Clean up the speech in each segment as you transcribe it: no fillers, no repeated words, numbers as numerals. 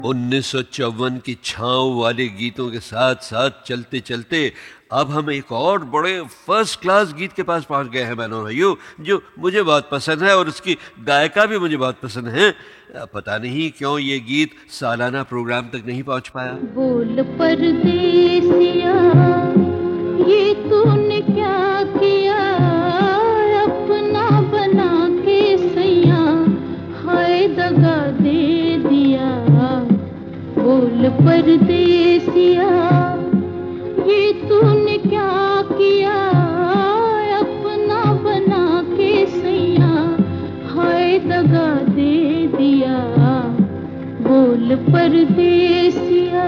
1954 की छाँव वाले गीतों के साथ साथ चलते चलते अब हम एक और बड़े फर्स्ट क्लास गीत के पास पहुंच गए हैं बहनों भाइयों, जो मुझे बहुत पसंद है और उसकी गायिका भी मुझे बहुत पसंद है। पता नहीं क्यों ये गीत सालाना प्रोग्राम तक नहीं पहुंच पाया। बोल परदेसिया, ये तूने क्या किया, अपना बना के सैया, हाय दगा दे दिया। बोल परदेसिया, ये तूने क्या किया, अपना बना के सैया, हाय दगा दे दिया। बोल परदेसिया।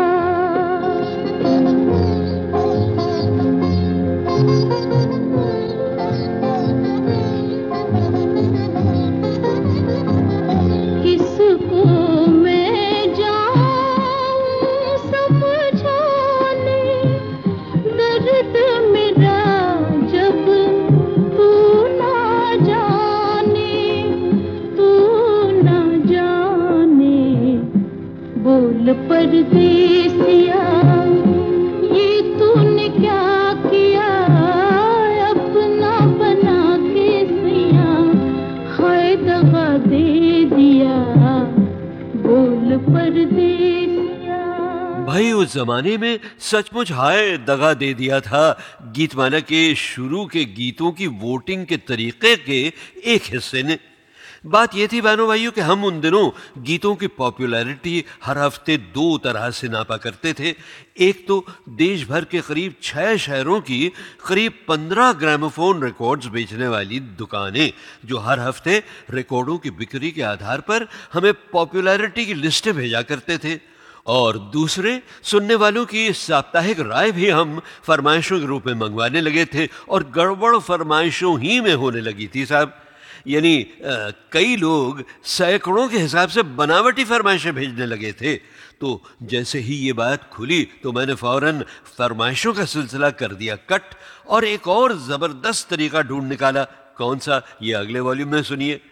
किसको मैं जाऊं समझाने, दर्द मेरा जब तू ना जाने, तू ना जाने। बोल परदेसिया, ये तूने क्या किया, अपना बना के सैया, हाय दगा दे दिया। बोल परदेसिया। भाई उस जमाने में सचमुच हाय दगा दे दिया था गीतमाला के शुरू के गीतों की वोटिंग के तरीके के एक हिस्से ने। बात यह थी बहनों भाइयों कि हम उन दिनों गीतों की पॉपुलैरिटी हर हफ्ते दो तरह से नापा करते थे। एक तो देश भर के करीब 6 शहरों की करीब 15 ग्रामोफोन रिकॉर्ड्स बेचने वाली दुकानें, जो हर हफ्ते रिकॉर्डों की बिक्री के आधार पर हमें पॉपुलैरिटी की लिस्टें भेजा करते थे। और दूसरे सुनने वालों की साप्ताहिक राय भी हम फरमाइशों के रूप में मंगवाने लगे थे, और गड़बड़ फरमाइशों ही में होने लगी थी साहब। यानी कई लोग सैकड़ों के हिसाब से बनावटी फरमाइशें भेजने लगे थे। तो जैसे ही ये बात खुली तो मैंने फौरन फरमाइशों का सिलसिला कर दिया कट, और एक और ज़बरदस्त तरीका ढूंढ निकाला। कौन सा, ये अगले वॉल्यूम में सुनिए।